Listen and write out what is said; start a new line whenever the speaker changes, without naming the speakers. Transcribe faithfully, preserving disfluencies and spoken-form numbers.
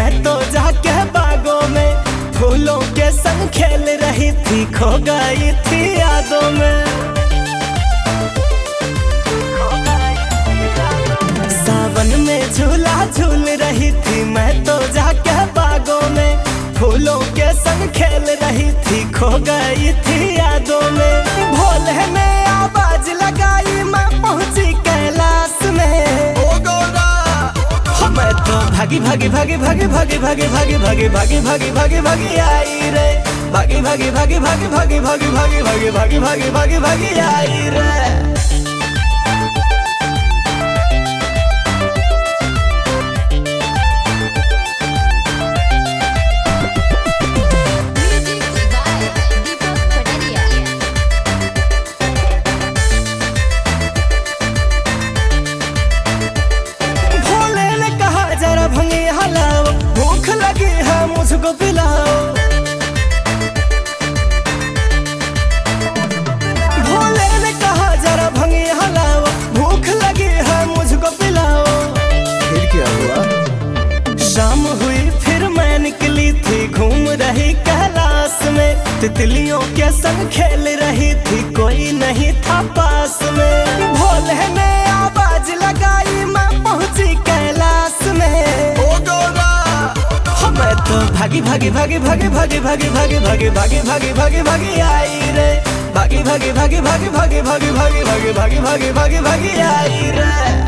मैं तो जाके बागों में फूलों के संग खेल रही थी, खो गई थी यादों में। सावन में झूला झूल रही थी, मैं तो जाके बागों में फूलों के संग खेल रही थी, खो गई थी यादों में। भोले ने आवाज लगाई, मैं पहुंची कैलाश में। ओ गौरा मैं तो भागी भागी भागी भागी भागी भागी भागी भागी भागी भागी भागी भागी आई रे, भागी भागी भागी भागी भागी भागी भागी भागी भागी भागी भागी भागी आई रे। भूख लगी है मुझको पिलाओ, भोले ने कहा जरा भंगी हलाओ, भूख लगी है मुझको पिलाओ।
फिर क्या हुआ?
शाम हुई फिर मैं निकली थी, घूम रही कैलाश में, तितलियों के संग खेल रही थी, कोई नहीं था पास में। भोले ने आवाज लगाई, मैं पहुंची कैलाश में। ओ गौरा मैं तो भागी भागी भागी भागी भागी भागी भागी भागी भागी भागी भागी भागी आई रे, भागी भागी भागी भागी भागी भागी भागी भागी भागी भागी भागी आई रे।